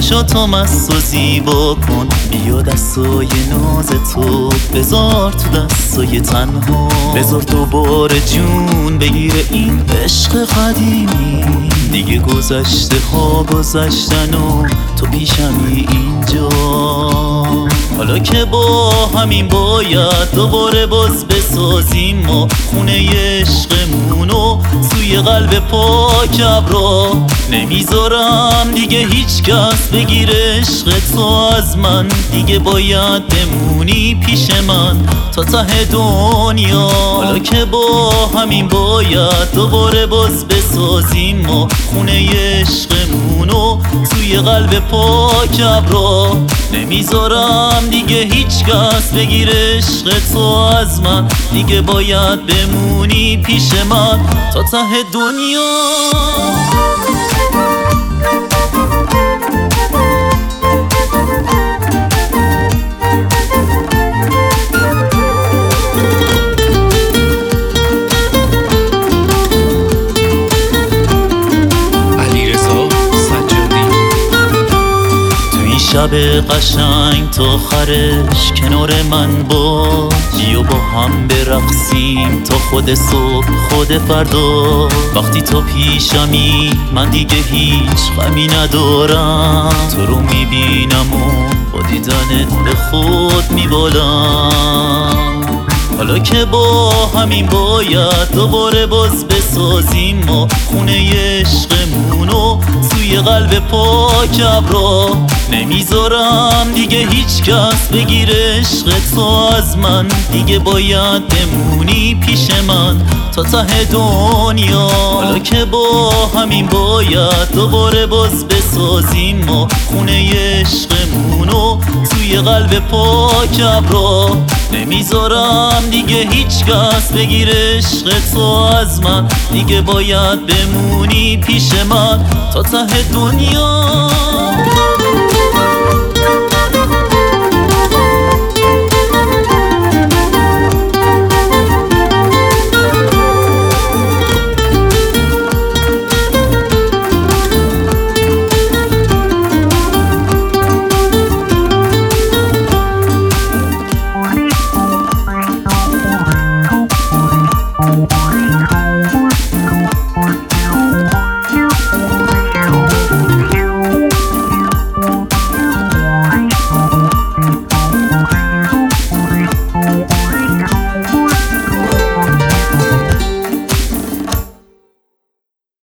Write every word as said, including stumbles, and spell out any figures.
چشاتو مست و زیبا کن، بیا دستای ناز تو بذار تو دستای تنها، بذار دوباره جون بگیره این عشق قدیمی. دیگه گذشته ها گذشتن و تو پیشمی اینجا، حالا که با همین باید دوباره باز بسازیم ما خونه عشقمونو توی قلب پاک ابرا. نمیذارم دیگه هیچ کس بگیره عشق تو از من، دیگه باید بمونی پیش من تا ته دنیا. حالا که با همین باید دوباره باز بسازیم ما خونه عشقمونو توی قلب پاک ابرا. نمیذارم دیگه هیچ کس بگیره عشق تو از من، دیگه باید بمونی پیش من تا ته دنیا. شب قشنگ تا آخرش کنار من باش، یا با هم برقصیم تا خود صبح خود فردا. وقتی تو پیشمی من دیگه هیچ غمی ندارم، تو رو میبینم و با دیدنت به خود میبالم. حالا که با همین باید دوباره باز بسازیم ما خونه عشقمونو توی قلب پاک ابرا. نمیذارم دیگه هیچ کس بگیره عشق تو از من، دیگه باید بمونی پیش من تا ته دنیا. حالا که با همین باید دوباره باز بسازیم ما خونه عشقمونو توی قلب پاک ابرا. نمیذارم دیگه هیچ کس بگیره عشق تو از من، دیگه باید بمونی پیش من تا ته دنیا.